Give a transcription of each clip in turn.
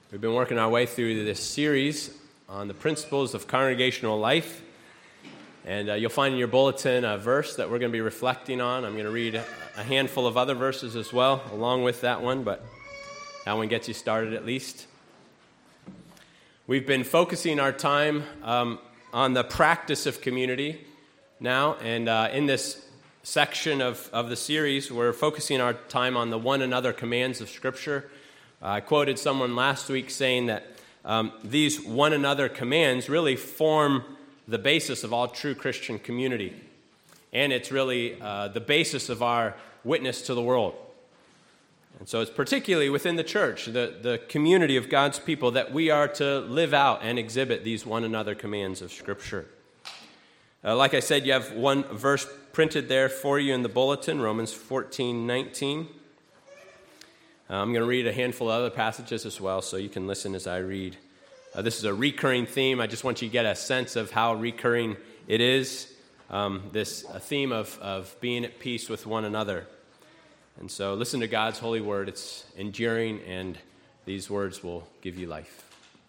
We've been working our way through this series on the principles of congregational life, and you'll find in your bulletin a verse that we're going to be reflecting on. I'm going to read a handful of other verses as well, along with that one, but that one gets you started at least. We've been focusing our time on the practice of community now, and in this section of the series, we're focusing our time on the one another commands of Scripture. I quoted someone last week saying that these one another commands really form the basis of all true Christian community. And it's really the basis of our witness to the world. And so it's particularly within the church, the community of God's people, that we are to live out and exhibit these one another commands of Scripture. Like I said, you have one verse printed there for you in the bulletin, Romans 14:19. I'm going to read a handful of other passages as well, so you can listen as I read. This is a recurring theme. I just want you to get a sense of how recurring it is, this theme of being at peace with one another. And so listen to God's holy word. It's enduring, and these words will give you life.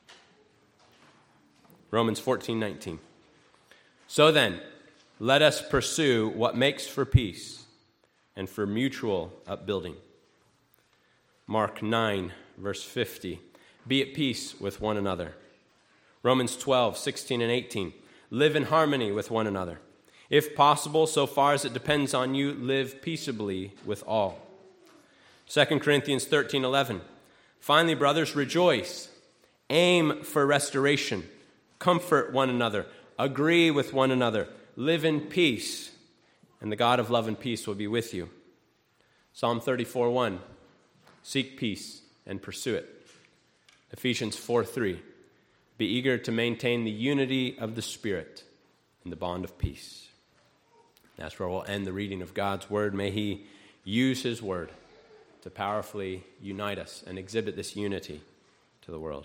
Romans 14:19. So then, let us pursue what makes for peace and for mutual upbuilding. Mark 9, verse 50. Be at peace with one another. Romans 12, 16 and 18. Live in harmony with one another. If possible, so far as it depends on you, live peaceably with all. 2 Corinthians 13, 11. Finally, brothers, rejoice. Aim for restoration. Comfort one another. Agree with one another. Live in peace. And the God of love and peace will be with you. Psalm 34, 1. Seek peace and pursue it. Ephesians 4:3. Be eager to maintain the unity of the Spirit in the bond of peace. That's where we'll end the reading of God's Word. May He use His Word to powerfully unite us and exhibit this unity to the world.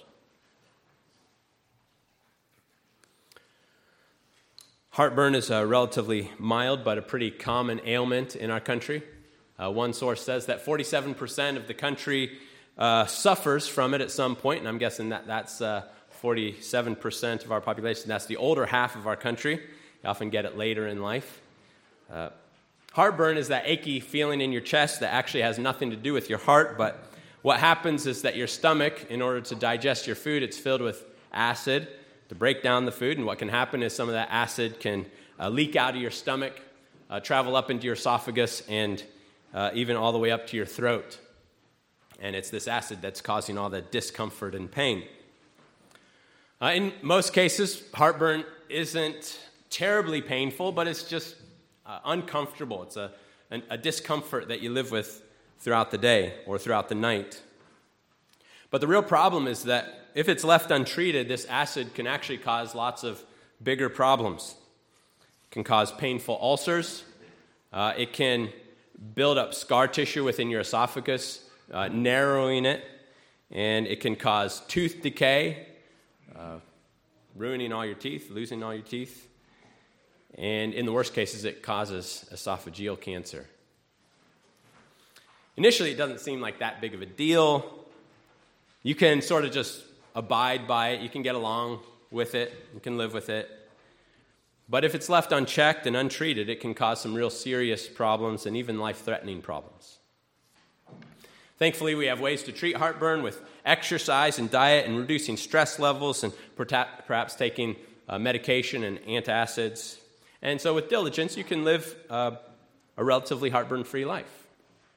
Heartburn is a relatively mild but a pretty common ailment in our country. One source says that 47% of the country suffers from it at some point, and I'm guessing that's 47% of our population. That's the older half of our country. You often get it later in life. Heartburn is that achy feeling in your chest that actually has nothing to do with your heart, but what happens is that your stomach, in order to digest your food, it's filled with acid to break down the food, and what can happen is some of that acid can leak out of your stomach, travel up into your esophagus, and even all the way up to your throat. And it's this acid that's causing all the discomfort and pain. In most cases, heartburn isn't terribly painful, but it's just uncomfortable. It's a discomfort that you live with throughout the day or throughout the night. But the real problem is that if it's left untreated, this acid can actually cause lots of bigger problems. It can cause painful ulcers. It can build up scar tissue within your esophagus, narrowing it, and it can cause tooth decay, ruining all your teeth, losing all your teeth, and in the worst cases, it causes esophageal cancer. Initially, it doesn't seem like that big of a deal. You can sort of just abide by it. You can get along with it. You can live with it. But if it's left unchecked and untreated, it can cause some real serious problems and even life-threatening problems. Thankfully, we have ways to treat heartburn with exercise and diet and reducing stress levels and perhaps taking medication and antacids. And so with diligence, you can live a relatively heartburn-free life.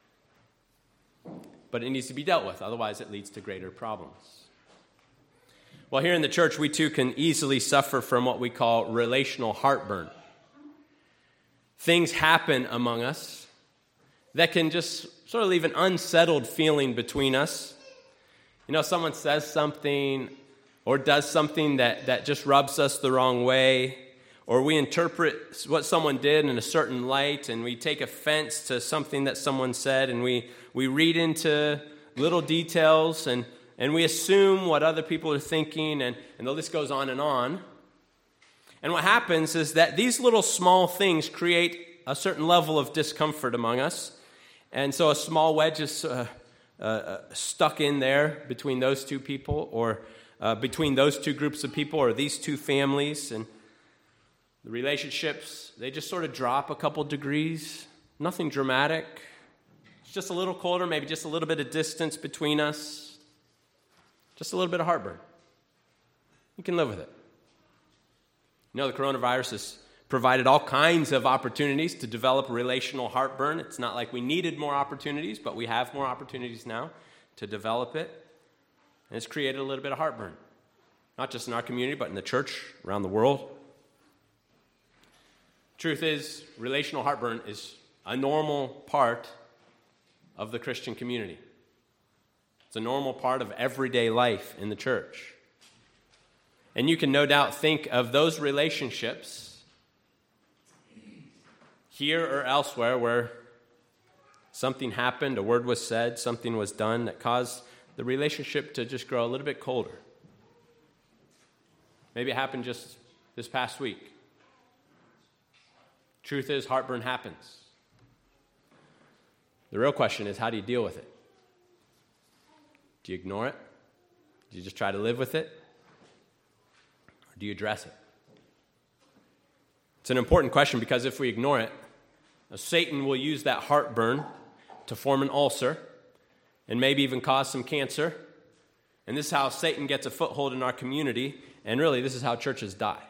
But it needs to be dealt with, otherwise it leads to greater problems. Well, here in the church, we too can easily suffer from what we call relational heartburn. Things happen among us that can just sort of leave an unsettled feeling between us. You know, someone says something or does something that just rubs us the wrong way, or we interpret what someone did in a certain light, and we take offense to something that someone said, and we read into little details, and we assume what other people are thinking, and the list goes on. And what happens is that these little small things create a certain level of discomfort among us. And so a small wedge is stuck in there between those two people, or between those two groups of people, or these two families. And the relationships, they just sort of drop a couple degrees. Nothing dramatic. It's just a little colder, maybe just a little bit of distance between us. Just a little bit of heartburn. You can live with it. You know, the coronavirus has provided all kinds of opportunities to develop relational heartburn. It's not like we needed more opportunities, but we have more opportunities now to develop it. And it's created a little bit of heartburn, not just in our community, but in the church, around the world. Truth is, relational heartburn is a normal part of the Christian community. It's a normal part of everyday life in the church. And you can no doubt think of those relationships here or elsewhere where something happened, a word was said, something was done that caused the relationship to just grow a little bit colder. Maybe it happened just this past week. Truth is, heartburn happens. The real question is, how do you deal with it? Do you ignore it? Do you just try to live with it? Or do you address it? It's an important question because if we ignore it, Satan will use that heartburn to form an ulcer and maybe even cause some cancer. And this is how Satan gets a foothold in our community. And really, this is how churches die.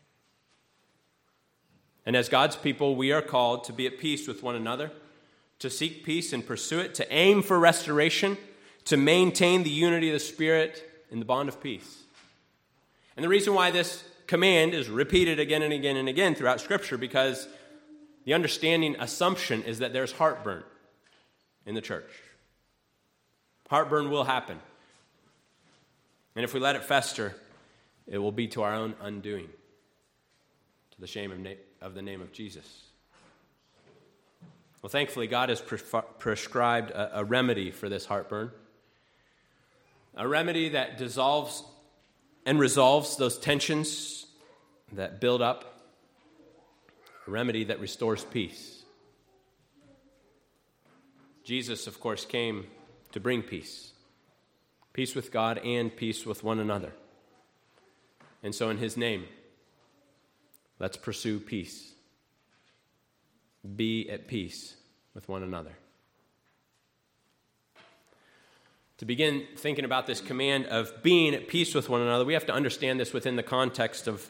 And as God's people, we are called to be at peace with one another, to seek peace and pursue it, to aim for restoration, to maintain the unity of the Spirit in the bond of peace. And the reason why this command is repeated again and again and again throughout Scripture, because the understanding assumption is that there's heartburn in the church. Heartburn will happen. And if we let it fester, it will be to our own undoing, to the shame of the name of Jesus. Well, thankfully, God has prescribed a remedy for this heartburn, a remedy that dissolves and resolves those tensions that build up, a remedy that restores peace. Jesus, of course, came to bring peace, peace with God and peace with one another. And so in his name, let's pursue peace. Be at peace with one another. To begin thinking about this command of being at peace with one another, we have to understand this within the context of,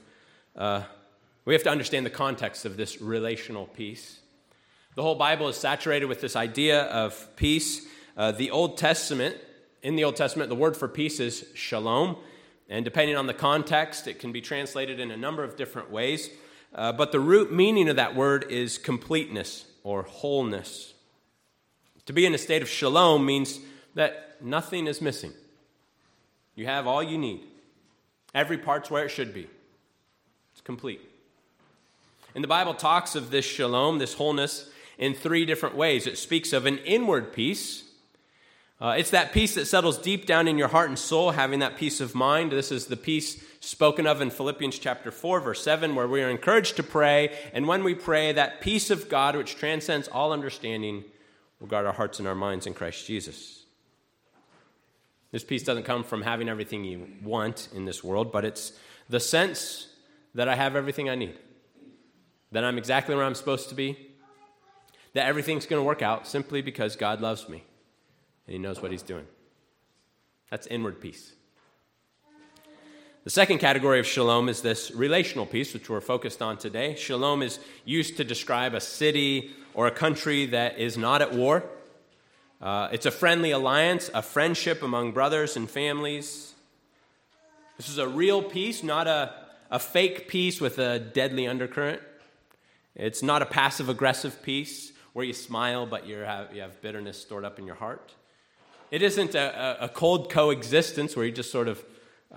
this relational peace. The whole Bible is saturated with this idea of peace. In the Old Testament, the word for peace is shalom. And depending on the context, it can be translated in a number of different ways. But the root meaning of that word is completeness or wholeness. To be in a state of shalom means that nothing is missing. You have all you need. Every part's where it should be. It's complete. And the Bible talks of this shalom, this wholeness, in three different ways. It speaks of an inward peace. It's that peace that settles deep down in your heart and soul, having that peace of mind. This is the peace spoken of in Philippians chapter 4, verse 7, where we are encouraged to pray. And when we pray, that peace of God, which transcends all understanding, will guard our hearts and our minds in Christ Jesus. This peace doesn't come from having everything you want in this world, but it's the sense that I have everything I need, that I'm exactly where I'm supposed to be, that everything's going to work out simply because God loves me and he knows what he's doing. That's inward peace. The second category of shalom is this relational peace, which we're focused on today. Shalom is used to describe a city or a country that is not at war. It's a friendly alliance, a friendship among brothers and families. This is a real peace, not a fake peace with a deadly undercurrent. It's not a passive-aggressive peace where you smile but you have bitterness stored up in your heart. It isn't a cold coexistence where you just sort of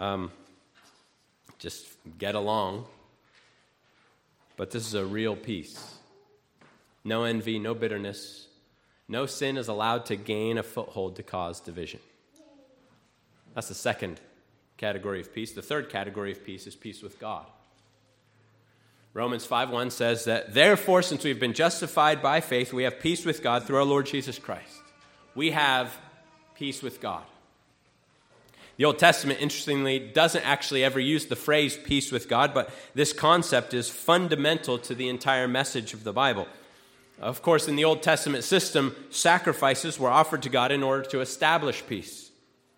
just get along. But this is a real peace. No envy, no bitterness. No sin is allowed to gain a foothold to cause division. That's the second category of peace. The third category of peace is peace with God. Romans 5:1 says that, therefore, since we've been justified by faith, we have peace with God through our Lord Jesus Christ. We have peace with God. The Old Testament, interestingly, doesn't actually ever use the phrase peace with God, but this concept is fundamental to the entire message of the Bible. Of course, in the Old Testament system, sacrifices were offered to God in order to establish peace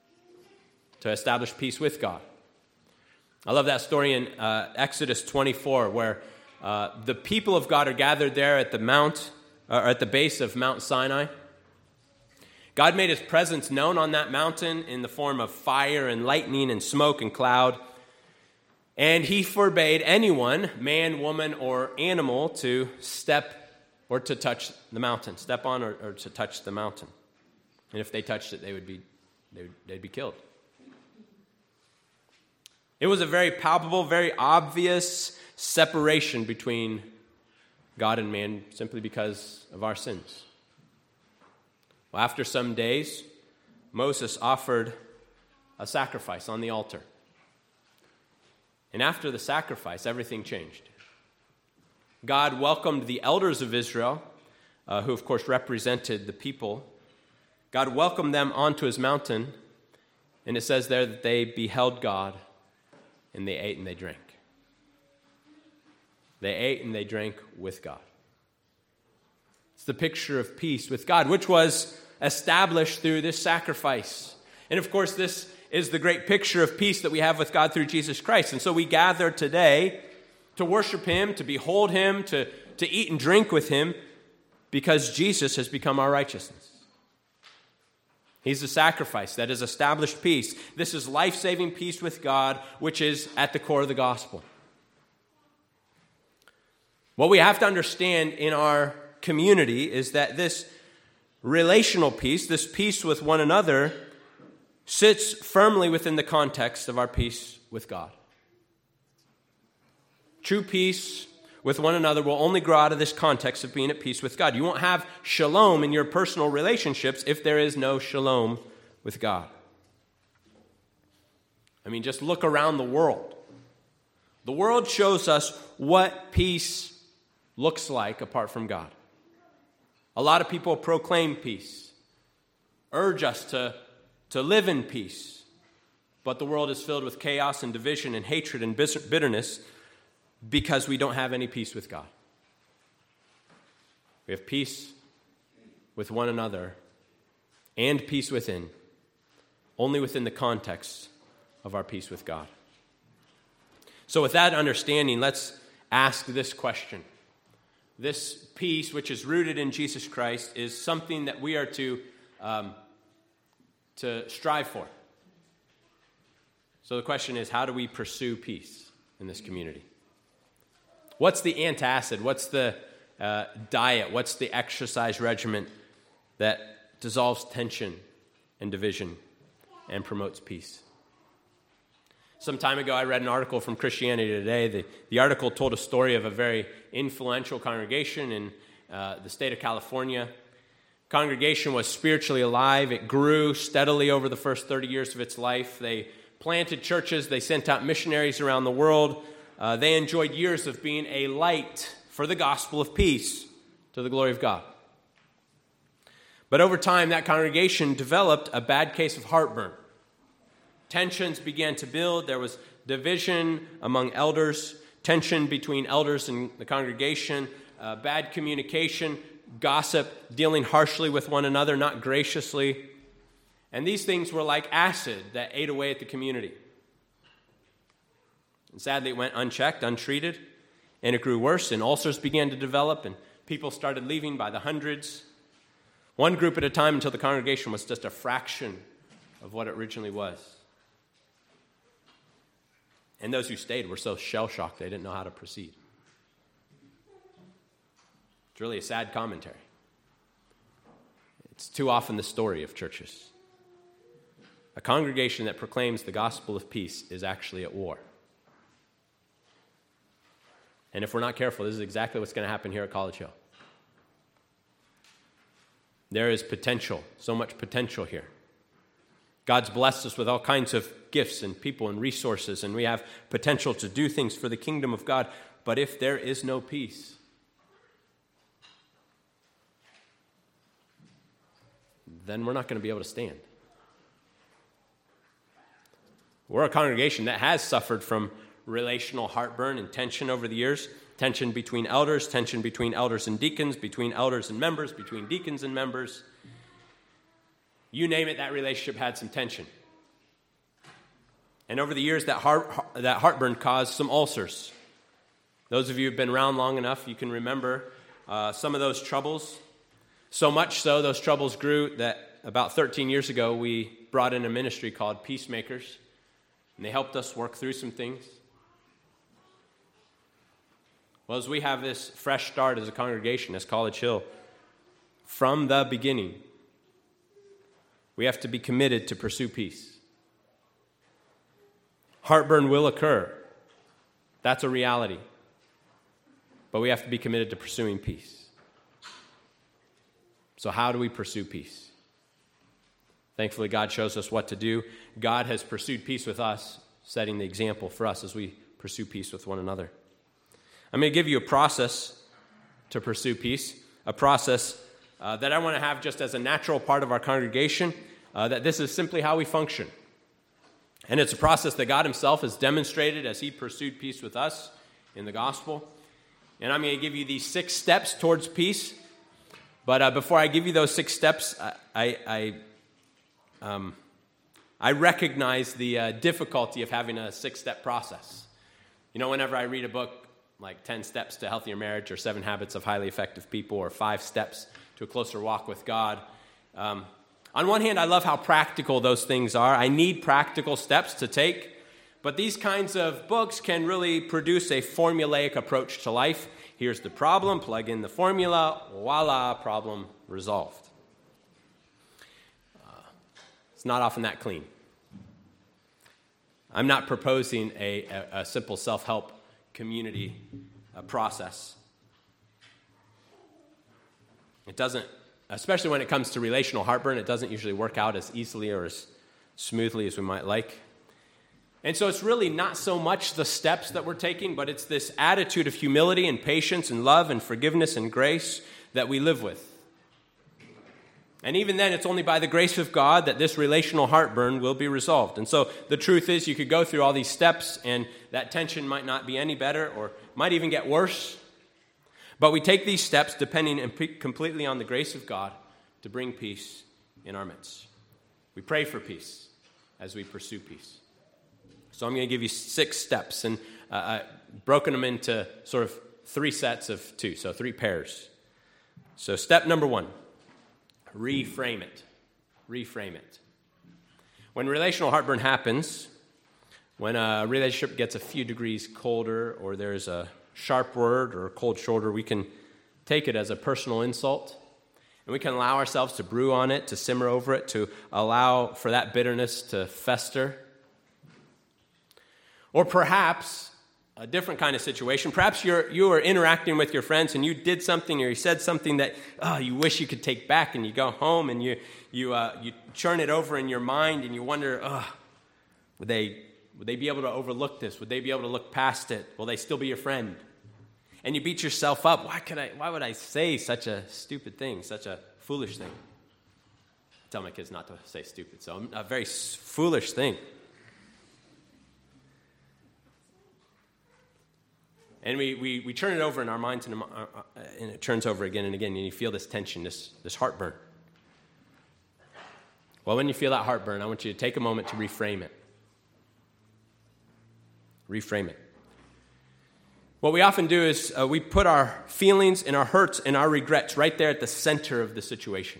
with God. I love that story in Exodus 24, where the people of God are gathered there at the base of Mount Sinai. God made his presence known on that mountain in the form of fire and lightning and smoke and cloud. And he forbade anyone, man, woman, or animal, to step or to touch the mountain, step on or to touch the mountain. And if they touched it, they'd be killed. It was a very palpable, very obvious separation between God and man simply because of our sins. Well, after some days, Moses offered a sacrifice on the altar. And after the sacrifice, everything changed. God welcomed the elders of Israel, who of course represented the people. God welcomed them onto his mountain, and it says there that they beheld God, and they ate and they drank. They ate and they drank with God. It's the picture of peace with God, which was established through this sacrifice. And of course, this is the great picture of peace that we have with God through Jesus Christ. And so we gather today to worship him, to behold him, to eat and drink with him, because Jesus has become our righteousness. He's the sacrifice that has established peace. This is life-saving peace with God, which is at the core of the gospel. What we have to understand in our community is that this relational peace, this peace with one another, sits firmly within the context of our peace with God. True peace with one another will only grow out of this context of being at peace with God. You won't have shalom in your personal relationships if there is no shalom with God. I mean, just look around the world. The world shows us what peace looks like apart from God. A lot of people proclaim peace, urge us to live in peace, but the world is filled with chaos and division and hatred and bitterness because we don't have any peace with God. We have peace with one another and peace within, only within the context of our peace with God. So with that understanding, let's ask this question. This peace, which is rooted in Jesus Christ, is something that we are to strive for. So the question is, how do we pursue peace in this community? What's the antacid? What's the diet? What's the exercise regimen that dissolves tension and division and promotes peace? Some time ago, I read an article from Christianity Today. The article told a story of a very influential congregation in the state of California. The congregation was spiritually alive. It grew steadily over the first 30 years of its life. They planted churches. They sent out missionaries around the world. They enjoyed years of being a light for the gospel of peace to the glory of God. But over time, that congregation developed a bad case of heartburn. Tensions began to build. There was division among elders, tension between elders and the congregation, bad communication, gossip, dealing harshly with one another, not graciously. And these things were like acid that ate away at the community. And sadly, it went unchecked, untreated, and it grew worse, and ulcers began to develop, and people started leaving by the hundreds, one group at a time, until the congregation was just a fraction of what it originally was. And those who stayed were so shell-shocked they didn't know how to proceed. It's really a sad commentary. It's too often the story of churches. A congregation that proclaims the gospel of peace is actually at war. And if we're not careful, this is exactly what's going to happen here at College Hill. There is potential, so much potential here. God's blessed us with all kinds of gifts and people and resources, and we have potential to do things for the kingdom of God. But if there is no peace, then we're not going to be able to stand. We're a congregation that has suffered from relational heartburn and tension over the years. Tension between elders and deacons, between elders and members, between deacons and members. You name it, that relationship had some tension. And over the years, that heartburn caused some ulcers. Those of you who've been around long enough, you can remember some of those troubles. So much so, those troubles grew that about 13 years ago, we brought in a ministry called Peacemakers, and they helped us work through some things. Well, as we have this fresh start as a congregation, as College Hill, from the beginning, we have to be committed to pursue peace. Heartburn will occur. That's a reality. But we have to be committed to pursuing peace. So how do we pursue peace? Thankfully, God shows us what to do. God has pursued peace with us, setting the example for us as we pursue peace with one another. I'm going to give you a process to pursue peace, a process that I want to have just as a natural part of our congregation, that this is simply how we function. And it's a process that God himself has demonstrated as he pursued peace with us in the gospel. And I'm going to give you these 6 steps towards peace. But before I give you those 6 steps, I recognize the difficulty of having a 6-step process. You know, whenever I read a book like 10 Steps to a Healthier Marriage or 7 Habits of Highly Effective People or 5 Steps to a Closer Walk with God, on one hand, I love how practical those things are. I need practical steps to take. But these kinds of books can really produce a formulaic approach to life. Here's the problem, plug in the formula, voila, problem resolved. It's not often that clean. I'm not proposing a simple self-help community process. It doesn't, especially when it comes to relational heartburn, it doesn't usually work out as easily or as smoothly as we might like. And so it's really not so much the steps that we're taking, but it's this attitude of humility and patience and love and forgiveness and grace that we live with. And even then, it's only by the grace of God that this relational heartburn will be resolved. And so the truth is, you could go through all these steps, and that tension might not be any better or might even get worse. But we take these steps depending completely on the grace of God to bring peace in our midst. We pray for peace as we pursue peace. So I'm going to give you 6 steps, and broken them into sort of 3 sets of 2, so 3 pairs. So step number 1, reframe it. Reframe it. When relational heartburn happens, when a relationship gets a few degrees colder or there's a sharp word or a cold shoulder, we can take it as a personal insult, and we can allow ourselves to brew on it, to simmer over it, to allow for that bitterness to fester. Or perhaps a different kind of situation. Perhaps you are interacting with your friends and you did something or you said something that you wish you could take back, and you go home and you churn it over in your mind and you wonder, would they be able to overlook this? Would they be able to look past it? Will they still be your friend? And you beat yourself up. Why would I say such a stupid thing, such a foolish thing? I tell my kids not to say stupid, so a very foolish thing. And we turn it over in our minds, and it turns over again and again, and you feel this tension, this heartburn. Well, when you feel that heartburn, I want you to take a moment to reframe it. Reframe it. What we often do is we put our feelings and our hurts and our regrets right there at the center of the situation.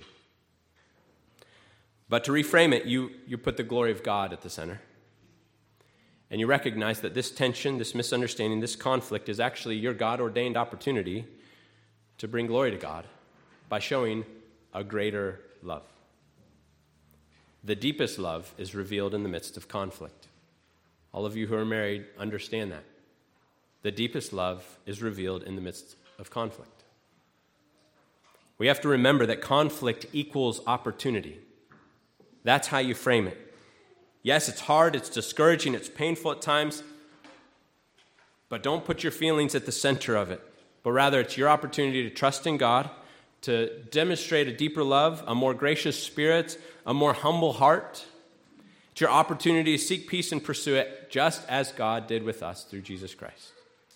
But to reframe it, you put the glory of God at the center. And you recognize that this tension, this misunderstanding, this conflict is actually your God-ordained opportunity to bring glory to God by showing a greater love. The deepest love is revealed in the midst of conflict. All of you who are married understand that. The deepest love is revealed in the midst of conflict. We have to remember that conflict equals opportunity. That's how you frame it. Yes, it's hard, it's discouraging, it's painful at times, but don't put your feelings at the center of it, but rather it's your opportunity to trust in God, to demonstrate a deeper love, a more gracious spirit, a more humble heart, It's your opportunity to seek peace and pursue it, just as God did with us through Jesus Christ.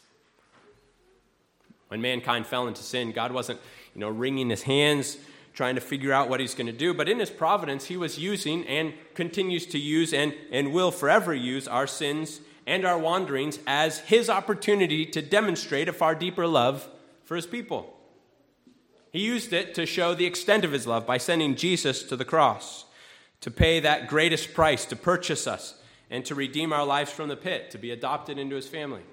When mankind fell into sin, God wasn't, wringing his hands, trying to figure out what he's going to do. But in his providence, he was using and continues to use and will forever use our sins and our wanderings as his opportunity to demonstrate a far deeper love for his people. He used it to show the extent of his love by sending Jesus to the cross, to pay that greatest price, to purchase us, and to redeem our lives from the pit, to be adopted into his family.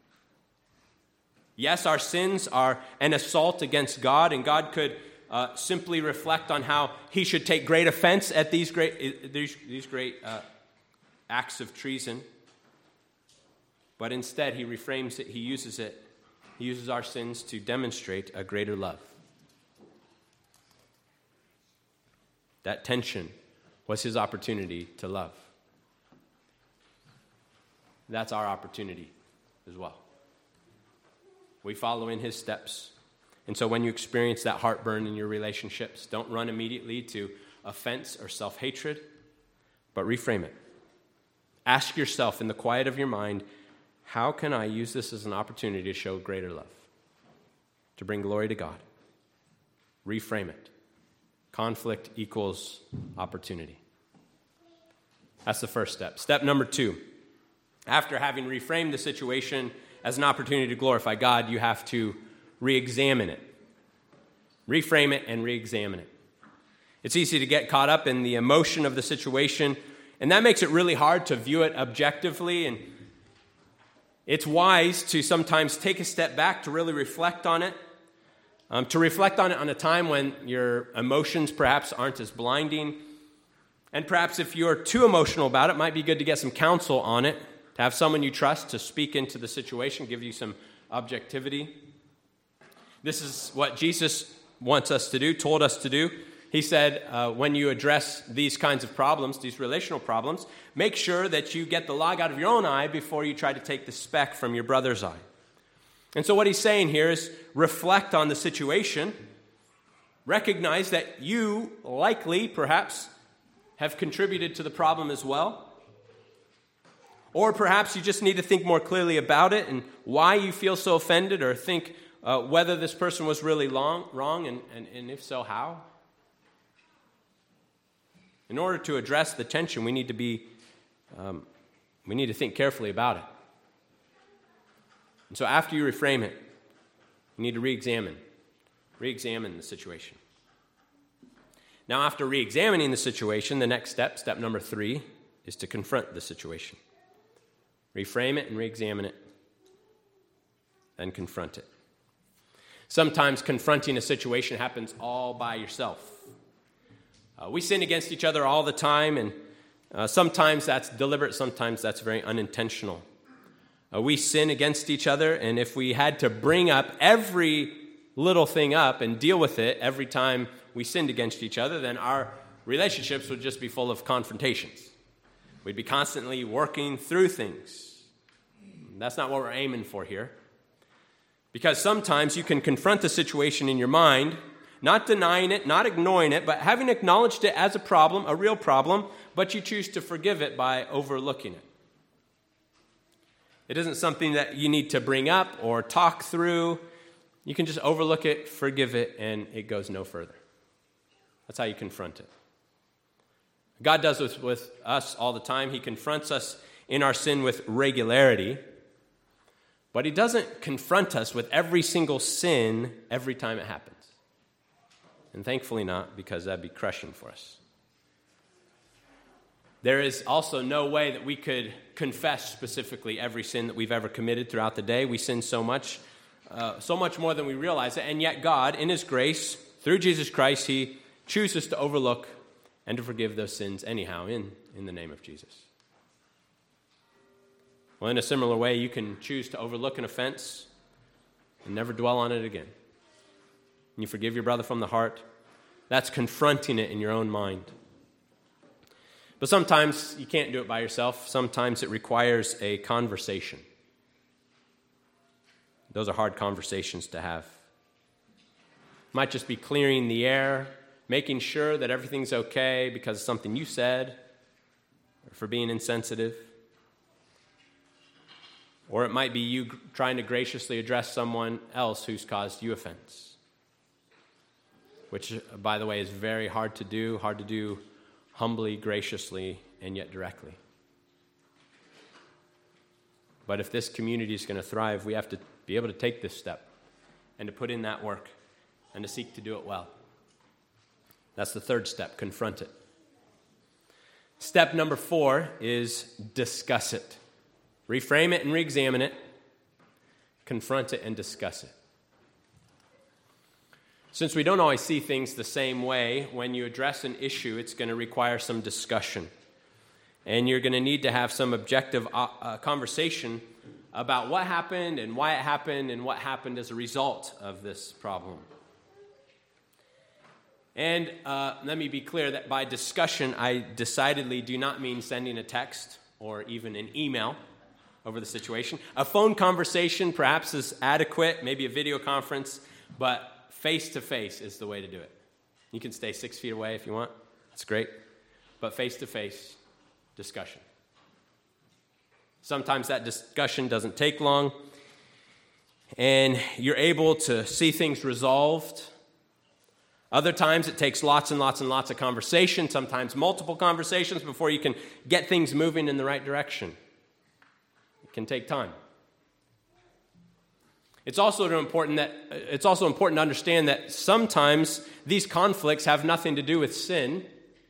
Yes, our sins are an assault against God, and God could simply reflect on how he should take great offense at these great acts of treason. But instead, he reframes it, he uses our sins to demonstrate a greater love. That tension was his opportunity to love. That's our opportunity as well. We follow in his steps. And so when you experience that heartburn in your relationships, don't run immediately to offense or self-hatred, but reframe it. Ask yourself in the quiet of your mind, how can I use this as an opportunity to show greater love, to bring glory to God? Reframe it. Conflict equals opportunity. That's the first step. Step number 2. After having reframed the situation as an opportunity to glorify God, you have to re-examine it. Reframe it and re-examine it. It's easy to get caught up in the emotion of the situation, and that makes it really hard to view it objectively, and it's wise to sometimes take a step back to really reflect on it, to reflect on it on a time when your emotions perhaps aren't as blinding, and perhaps if you're too emotional about it, it might be good to get some counsel on it, to have someone you trust to speak into the situation, give you some objectivity. This is what Jesus wants us to do, told us to do. He said, when you address these kinds of problems, these relational problems, make sure that you get the log out of your own eye before you try to take the speck from your brother's eye. And so what he's saying here is reflect on the situation, recognize that you likely, perhaps, have contributed to the problem as well. Or perhaps you just need to think more clearly about it and why you feel so offended, or think whether this person was really wrong, and if so, how. In order to address the tension, we need to think carefully about it. And so after you reframe it, you need to re-examine the situation. Now, after re-examining the situation, the next step number 3, is to confront the situation. Reframe it and re-examine it, then confront it. Sometimes confronting a situation happens all by yourself. We sin against each other all the time, and sometimes that's deliberate, sometimes that's very unintentional. We sin against each other, and if we had to bring up every little thing up and deal with it every time we sinned against each other, then our relationships would just be full of confrontations. We'd be constantly working through things. That's not what we're aiming for here. Because sometimes you can confront the situation in your mind, not denying it, not ignoring it, but having acknowledged it as a problem, a real problem, but you choose to forgive it by overlooking it. It isn't something that you need to bring up or talk through. You can just overlook it, forgive it, and it goes no further. That's how you confront it. God does this with us all the time. He confronts us in our sin with regularity, but he doesn't confront us with every single sin every time it happens. And thankfully not, because that'd be crushing for us. There is also no way that we could confess specifically every sin that we've ever committed throughout the day. We sin so much more than we realize it, and yet God, in his grace, through Jesus Christ, he chooses to overlook and to forgive those sins anyhow in the name of Jesus. Well, in a similar way, you can choose to overlook an offense and never dwell on it again. And you forgive your brother from the heart. That's confronting it in your own mind. But sometimes you can't do it by yourself. Sometimes it requires a conversation. Those are hard conversations to have. It might just be clearing the air, making sure that everything's okay because of something you said. or for being insensitive. Or it might be you trying to graciously address someone else who's caused you offense, which, by the way, is very hard to do humbly, graciously, and yet directly. But if this community is going to thrive, we have to be able to take this step and to put in that work and to seek to do it well. That's the third step, confront it. Step number 4 is discuss it. Reframe it and re-examine it. Confront it and discuss it. Since we don't always see things the same way, when you address an issue, it's going to require some discussion. And you're going to need to have some objective conversation about what happened and why it happened and what happened as a result of this problem. And let me be clear that by discussion, I decidedly do not mean sending a text or even an email over the situation. A phone conversation perhaps is adequate, maybe a video conference, but face-to-face is the way to do it. You can stay 6 feet away if you want. That's great. But face-to-face discussion. Sometimes that discussion doesn't take long, and you're able to see things resolved. Other times it takes lots and lots and lots of conversation, sometimes multiple conversations before you can get things moving in the right direction. It can take time. It's also important to understand that sometimes these conflicts have nothing to do with sin.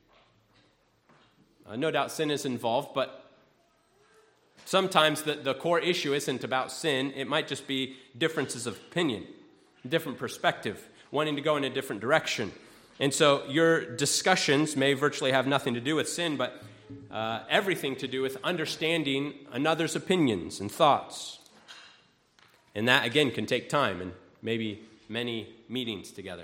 No doubt sin is involved, but sometimes the core issue isn't about sin. It might just be differences of opinion, different perspective, wanting to go in a different direction. And so your discussions may virtually have nothing to do with sin, but everything to do with understanding another's opinions and thoughts. And that, again, can take time and maybe many meetings together.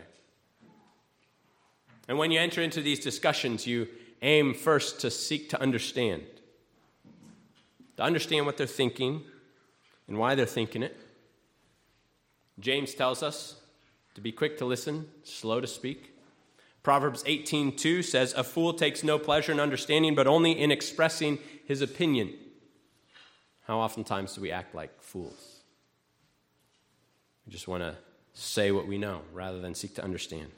And when you enter into these discussions, you aim first to seek to understand what they're thinking and why they're thinking it. James tells us to be quick to listen, slow to speak. Proverbs 18:2 says, "A fool takes no pleasure in understanding, but only in expressing his opinion." How oftentimes do we act like fools? We just want to say what we know rather than seek to understand.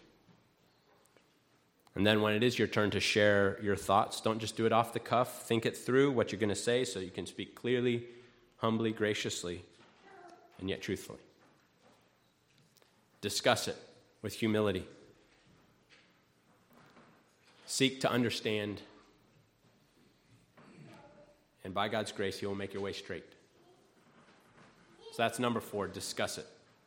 And then when it is your turn to share your thoughts, don't just do it off the cuff. Think it through, what you're going to say, so you can speak clearly, humbly, graciously, and yet truthfully. Discuss it with humility. Seek to understand, and by God's grace, He will make your way straight. So that's number 4, discuss it.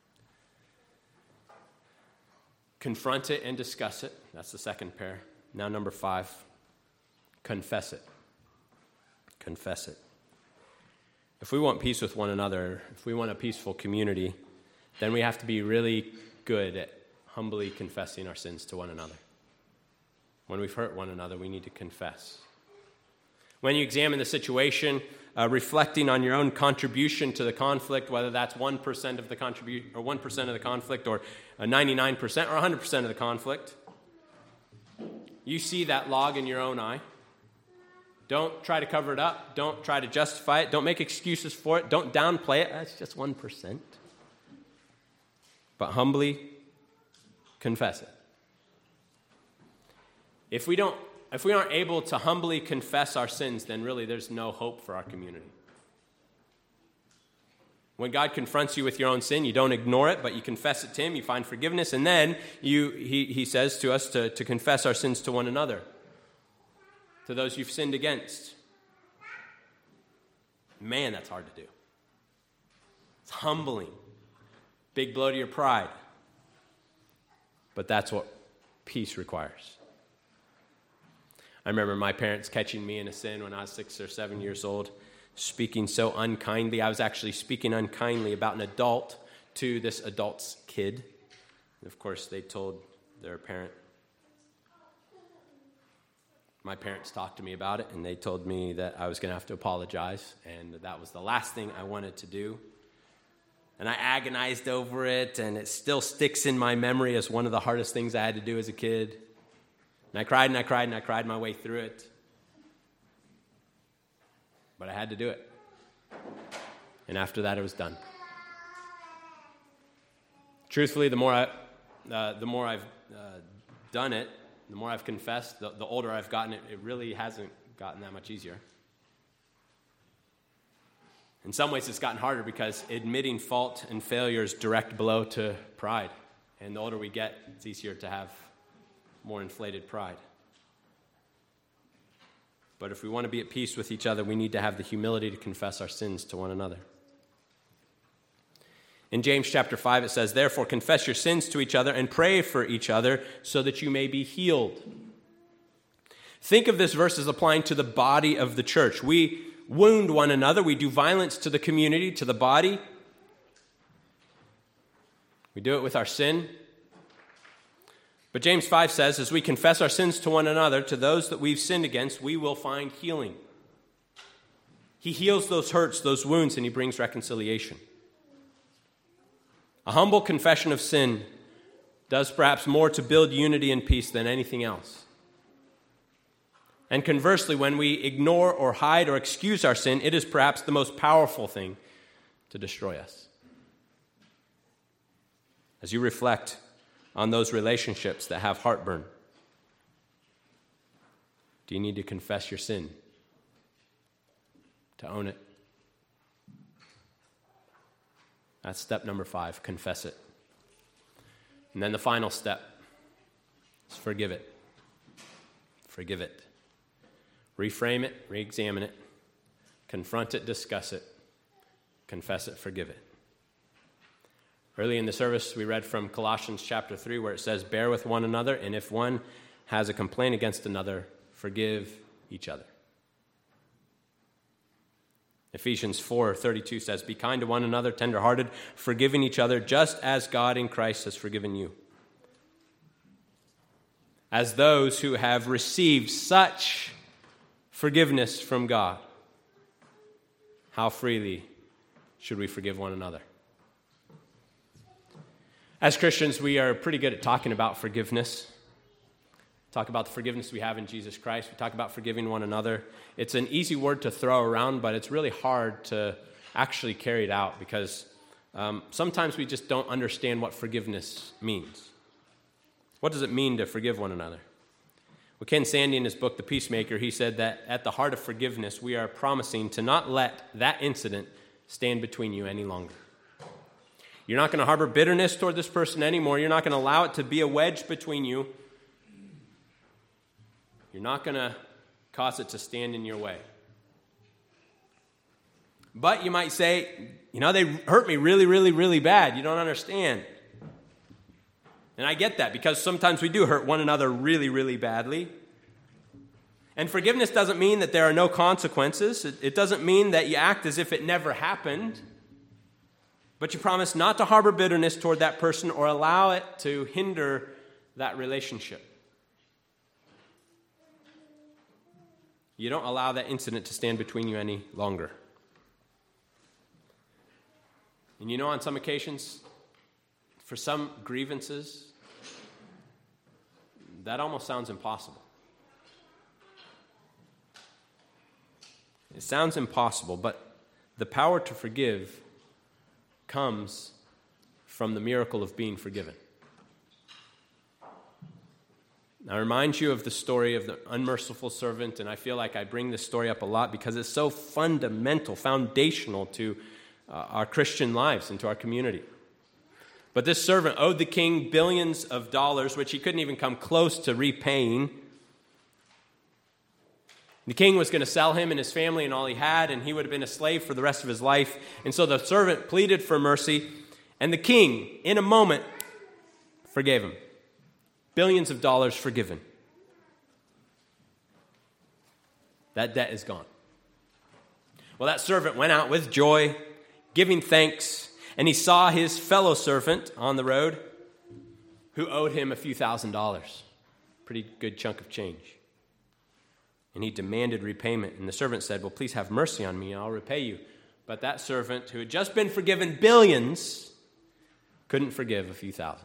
Confront it and discuss it. That's the second pair. Now number 5, confess it. Confess it. If we want peace with one another, if we want a peaceful community, then we have to be really good at humbly confessing our sins to one another. When we've hurt one another, we need to confess. When you examine the situation, reflecting on your own contribution to the conflict, whether that's 1% of the or 1% of the conflict, or 99% or 100% of the conflict, you see that log in your own eye. Don't try to cover it up. Don't try to justify it. Don't make excuses for it. Don't downplay it. That's just 1%. But humbly confess it. If we aren't able to humbly confess our sins, then really there's no hope for our community. When God confronts you with your own sin, you don't ignore it, but you confess it to Him, you find forgiveness, and then He says to us to confess our sins to one another, to those you've sinned against. Man, that's hard to do. It's humbling. Big blow to your pride. But that's what peace requires. I remember my parents catching me in a sin when I was 6 or 7 years old, speaking so unkindly. I was actually speaking unkindly about an adult to this adult's kid. And of course, they told their parent. My parents talked to me about it, and they told me that I was going to have to apologize, and that was the last thing I wanted to do. And I agonized over it, and it still sticks in my memory as one of the hardest things I had to do as a kid. And I cried and I cried and I cried my way through it. but I had to do it. And after that, it was done. Truthfully, the more I've done it, the more I've confessed, the older I've gotten, it really hasn't gotten that much easier. In some ways, it's gotten harder because admitting fault and failure is direct blow to pride. And the older we get, it's easier to have more inflated pride. But if we want to be at peace with each other, we need to have the humility to confess our sins to one another. In James chapter 5, it says, "Therefore confess your sins to each other and pray for each other so that you may be healed." Think of this verse as applying to the body of the church. We wound one another. We do violence to the community, to the body. We do it with our sin. But James 5 says, as we confess our sins to one another, to those that we've sinned against, we will find healing. He heals those hurts, those wounds, and he brings reconciliation. A humble confession of sin does perhaps more to build unity and peace than anything else. And conversely, when we ignore or hide or excuse our sin, it is perhaps the most powerful thing to destroy us. As you reflect on those relationships that have heartburn, do you need to confess your sin? To own it? That's step number 5, confess it. And then the final step is forgive it. Forgive it. Reframe it, re-examine it, confront it, discuss it, confess it, forgive it. Early in the service, we read from Colossians chapter 3 where it says, "Bear with one another, and if one has a complaint against another, forgive each other." Ephesians 4:32 says, "Be kind to one another, tenderhearted, forgiving each other, just as God in Christ has forgiven you." As those who have received such forgiveness from God, how freely should we forgive one another? As Christians, we are pretty good at talking about forgiveness. Talk about the forgiveness we have in Jesus Christ. We talk about forgiving one another. It's an easy word to throw around, but it's really hard to actually carry it out because sometimes we just don't understand what forgiveness means. What does it mean to forgive one another? Well, Ken Sande, in his book, The Peacemaker, he said that at the heart of forgiveness, we are promising to not let that incident stand between you any longer. You're not going to harbor bitterness toward this person anymore. You're not going to allow it to be a wedge between you. You're not going to cause it to stand in your way. But you might say, they hurt me really, really, really bad. You don't understand. And I get that because sometimes we do hurt one another really, really badly. And forgiveness doesn't mean that there are no consequences. It doesn't mean that you act as if it never happened. But you promise not to harbor bitterness toward that person or allow it to hinder that relationship. You don't allow that incident to stand between you any longer. And on some occasions, for some grievances, that almost sounds impossible. It sounds impossible, but the power to forgive comes from the miracle of being forgiven. I remind you of the story of the unmerciful servant, and I feel like I bring this story up a lot because it's so fundamental, foundational to our Christian lives and to our community. But this servant owed the king billions of dollars, which he couldn't even come close to repaying. The king was going to sell him and his family and all he had, and he would have been a slave for the rest of his life. And so the servant pleaded for mercy, and the king, in a moment, forgave him. Billions of dollars forgiven. That debt is gone. Well, that servant went out with joy, giving thanks, and he saw his fellow servant on the road who owed him a few $1,000s. Pretty good chunk of change. And he demanded repayment. And the servant said, "Well, please have mercy on me and I'll repay you." But that servant, who had just been forgiven billions, couldn't forgive a few thousand.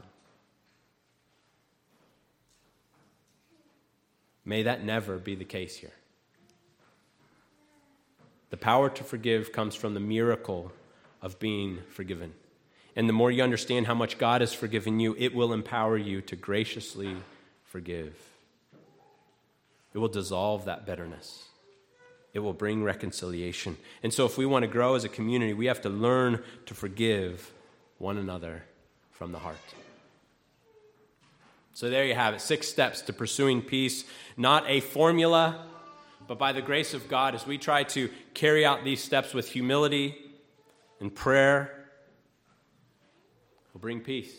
May that never be the case here. The power to forgive comes from the miracle of being forgiven. And the more you understand how much God has forgiven you, it will empower you to graciously forgive. It will dissolve that bitterness. It will bring reconciliation. And so if we want to grow as a community, we have to learn to forgive one another from the heart. So there you have it, 6 steps to pursuing peace. Not a formula, but by the grace of God, as we try to carry out these steps with humility and prayer, we'll bring peace.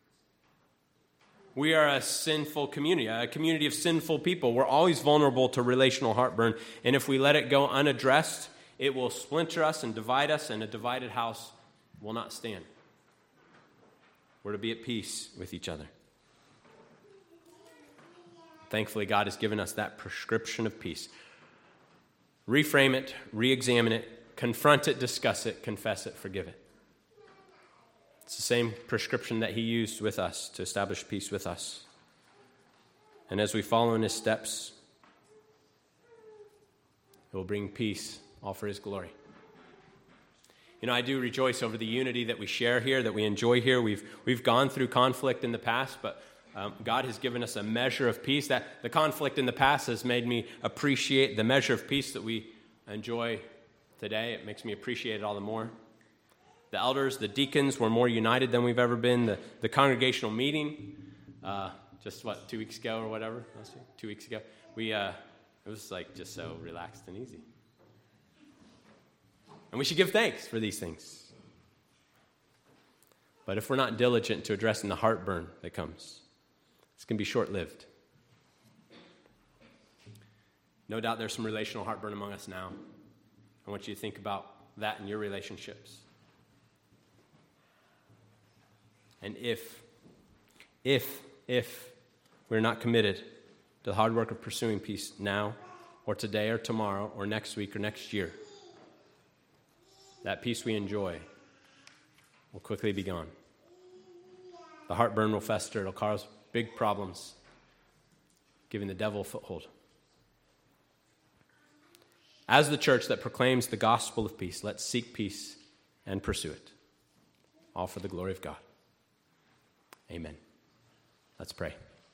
We are a sinful community, a community of sinful people. We're always vulnerable to relational heartburn, and if we let it go unaddressed, it will splinter us and divide us, and a divided house will not stand. We're to be at peace with each other. Thankfully, God has given us that prescription of peace. Reframe it, re-examine it, confront it, discuss it, confess it, forgive it. It's the same prescription that he used with us to establish peace with us. And as we follow in his steps, it will bring peace, all for his glory. You know, I do rejoice over the unity that we share here, that we enjoy here. We've gone through conflict in the past, but God has given us a measure of peace. That the conflict in the past has made me appreciate the measure of peace that we enjoy today. It makes me appreciate it all the more. The elders, the deacons were more united than we've ever been. The congregational meeting, just 2 weeks ago or whatever, 2 weeks ago, it was like just so relaxed and easy. And we should give thanks for these things. But if we're not diligent to addressing the heartburn that comes, it's going to be short-lived. No doubt there's some relational heartburn among us now. I want you to think about that in your relationships. And if we're not committed to the hard work of pursuing peace now or today or tomorrow or next week or next year, that peace we enjoy will quickly be gone. The heartburn will fester. It'll cause big problems, giving the devil a foothold. As the church that proclaims the gospel of peace, let's seek peace and pursue it, all for the glory of God. Amen. Let's pray.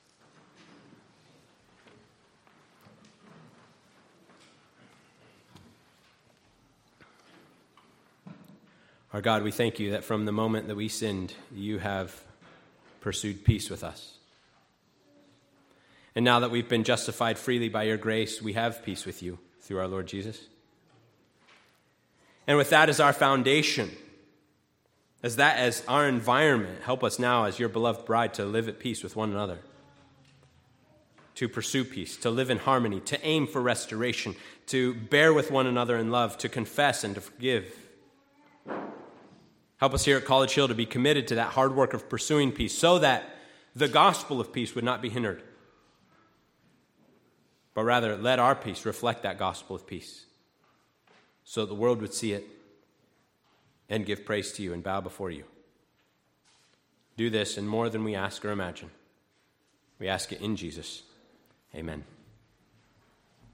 Our God, we thank you that from the moment that we sinned, you have pursued peace with us. And now that we've been justified freely by your grace, we have peace with you through our Lord Jesus. And with that as our foundation, as our environment, help us now as your beloved bride to live at peace with one another, to pursue peace, to live in harmony, to aim for restoration, to bear with one another in love, to confess and to forgive. Help us here at College Hill to be committed to that hard work of pursuing peace so that the gospel of peace would not be hindered, but rather let our peace reflect that gospel of peace so that the world would see it and give praise to you and bow before you. Do this in more than we ask or imagine. We ask it in Jesus. Amen.